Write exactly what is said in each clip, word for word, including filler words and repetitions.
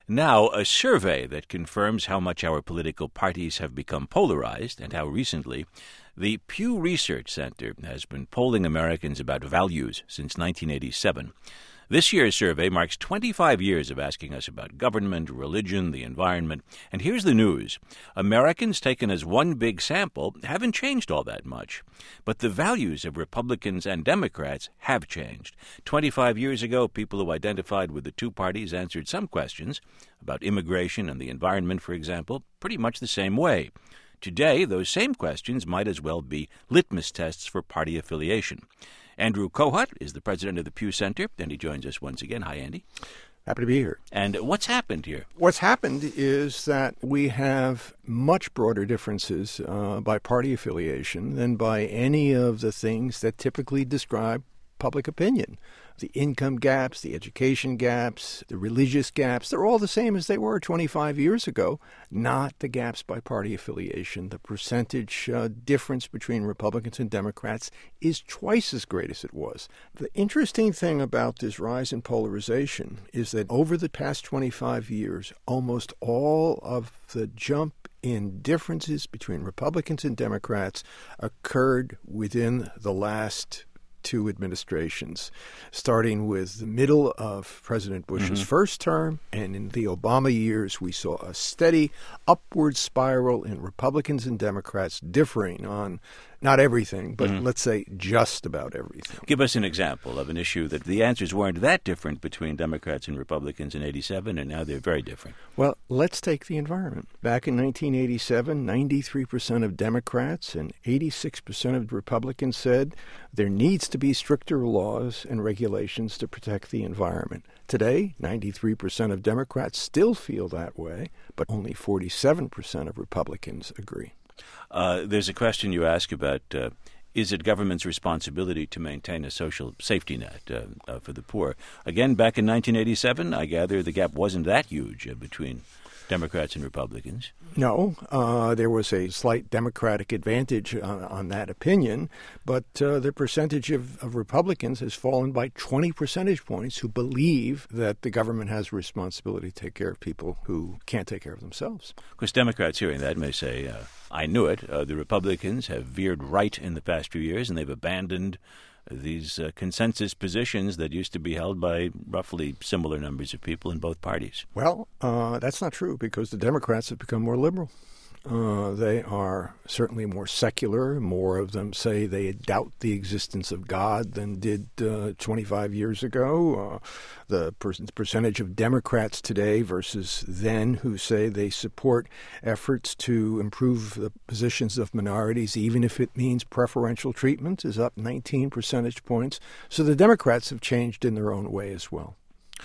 Now, a survey that confirms how much our political parties have become polarized and how recently the Pew Research Center has been polling Americans about values since nineteen eighty-seven. This year's survey marks twenty-five years of asking us about government, religion, the environment. And here's the news. Americans taken as one big sample haven't changed all that much. But the values of Republicans and Democrats have changed. twenty-five years ago, people who identified with the two parties answered some questions about immigration and the environment, for example, pretty much the same way. Today, those same questions might as well be litmus tests for party affiliation. Andrew Kohut is the president of the Pew Center, and he joins us once again. Hi, Andy. Happy to be here. And what's happened here? What's happened is that we have much broader differences uh, by party affiliation than by any of the things that typically describe public opinion. The income gaps, the education gaps, the religious gaps, they're all the same as they were twenty-five years ago, not the gaps by party affiliation. The percentage uh, difference between Republicans and Democrats is twice as great as it was. The interesting thing about this rise in polarization is that over the past twenty-five years, almost all of the jump in differences between Republicans and Democrats occurred within the last two administrations, starting with the middle of President Bush's mm-hmm. first term, and in the Obama years, we saw a steady upward spiral in Republicans and Democrats differing on not everything, but mm-hmm. let's say just about everything. Give us an example of an issue that the answers weren't that different between Democrats and Republicans in eighty-seven, and now they're very different. Well, let's take the environment. Back in nineteen eighty-seven, ninety-three percent of Democrats and eighty-six percent of Republicans said there needs to be stricter laws and regulations to protect the environment. Today, ninety-three percent of Democrats still feel that way, but only forty-seven percent of Republicans agree. Uh, there's a question you ask about, uh, is it government's responsibility to maintain a social safety net uh, uh, for the poor? Again, back in nineteen eighty-seven, I gather the gap wasn't that huge uh, between Democrats and Republicans. No, uh, there was a slight Democratic advantage on, on that opinion, but uh, the percentage of, of Republicans has fallen by twenty percentage points who believe that the government has a responsibility to take care of people who can't take care of themselves. Of course, Democrats hearing that may say, uh, I knew it. Uh, the Republicans have veered right in the past few years, and they've abandoned these uh, consensus positions that used to be held by roughly similar numbers of people in both parties. Well, uh, that's not true because the Democrats have become more liberal. Uh, they are certainly more secular. More of them say they doubt the existence of God than did uh, twenty-five years ago. Uh, the per- percentage of Democrats today versus then who say they support efforts to improve the positions of minorities, even if it means preferential treatment, is up nineteen percentage points. So the Democrats have changed in their own way as well.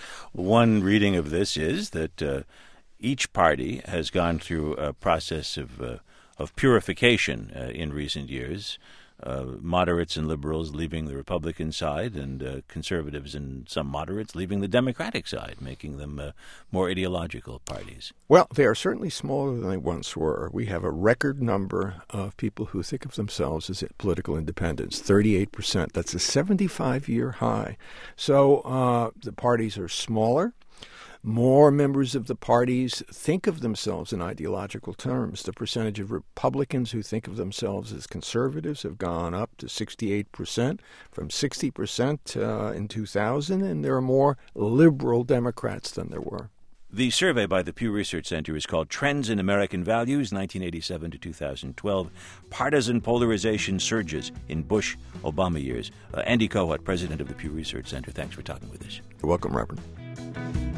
One reading of this is that uh, each party has gone through a process of uh, of purification uh, in recent years, uh, moderates and liberals leaving the Republican side and uh, conservatives and some moderates leaving the Democratic side, making them uh, more ideological parties. Well, they are certainly smaller than they once were. We have a record number of people who think of themselves as political independents, thirty-eight percent. That's a seventy-five-year high. So uh, the parties are smaller. More members of the parties think of themselves in ideological terms. The percentage of Republicans who think of themselves as conservatives have gone up to sixty-eight percent from sixty percent uh, in two thousand, and there are more liberal Democrats than there were. The survey by the Pew Research Center is called Trends in American Values, nineteen eighty-seven to two thousand twelve. Partisan polarization surges in Bush-Obama years. Uh, Andy Kohut, president of the Pew Research Center, thanks for talking with us. You're welcome, Reverend.